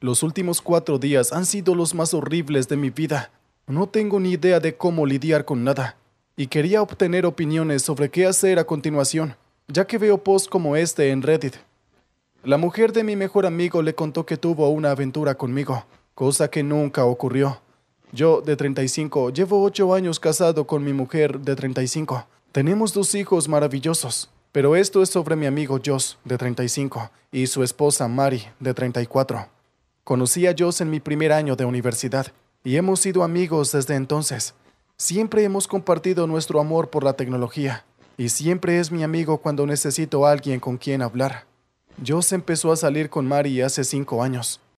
Los últimos 4 días han sido los más horribles de mi vida. No tengo ni idea de cómo lidiar con nada. Y quería obtener opiniones sobre qué hacer a continuación, ya que veo posts como este en Reddit. La mujer de mi mejor amigo le contó que tuvo una aventura conmigo, cosa que nunca ocurrió. Yo, de 35, llevo 8 años casado con mi mujer de 35. Tenemos 2 hijos maravillosos. Pero esto es sobre mi amigo Josh, de 35, y su esposa Mari, de 34. Conocí a Josh en mi primer año de universidad, y hemos sido amigos desde entonces. Siempre hemos compartido nuestro amor por la tecnología, y siempre es mi amigo cuando necesito a alguien con quien hablar. Josh empezó a salir con Mari hace 5 años.